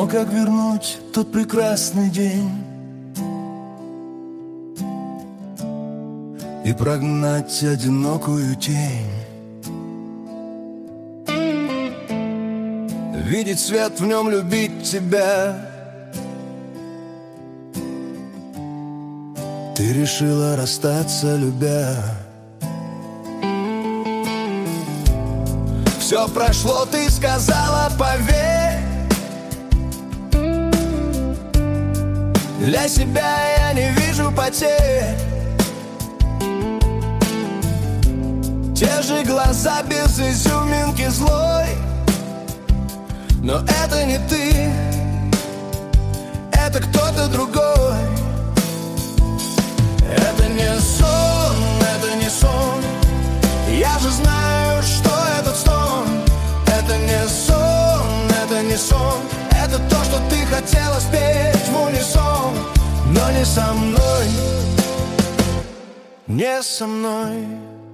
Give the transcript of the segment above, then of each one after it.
Но как вернуть тот прекрасный день и прогнать одинокую тень? Видеть свет в нем, любить тебя. Ты решила расстаться, любя. Все прошло, ты сказала, поверь. Для себя я не вижу потерь. Те же глаза без изюминки злой. Но это не ты, это кто-то другой. Это не сон, это не сон. Я же знаю, что этот сон. Это не сон, это не сон. Это то, что ты хотела спеть в унисон. Но не со мной, не со мной.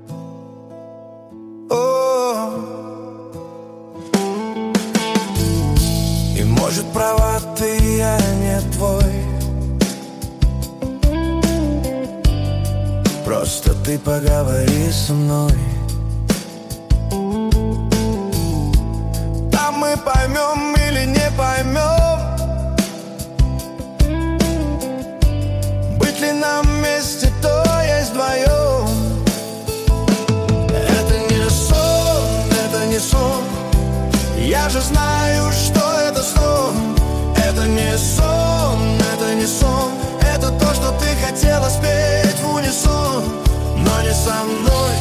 О. И может права ты, я не твой. Просто ты поговори со мной. Там мы поймем или не поймем, быть ли нам вместе, то есть вдвоем. Это не сон, это не сон. Я же знаю, что это сон. Это не сон, это не сон. Это то, что ты хотела спеть в унисон. Но не со мной,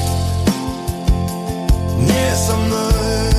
не со мной.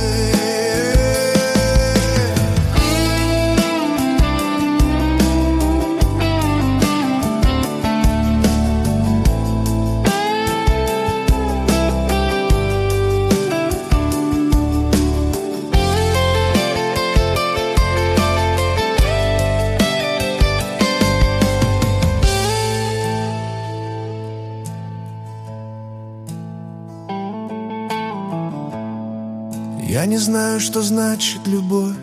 Я не знаю, что значит любовь.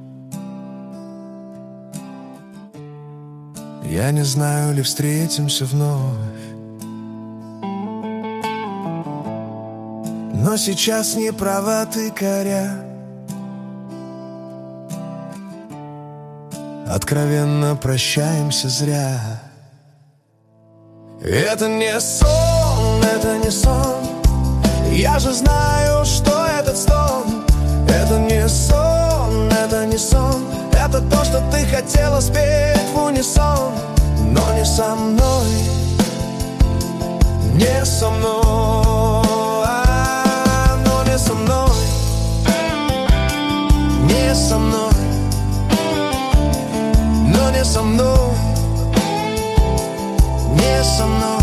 Я не знаю, ли встретимся вновь. Но сейчас не права ты, коря. Откровенно прощаемся зря. Это не сон, это не сон. Я же знаю, что этот стон. Это не сон, это не сон. Это то, что ты хотела спеть в унисон. Но не со мной, не со мной. Но не со мной, не со мной. Но не со мной, не со мной.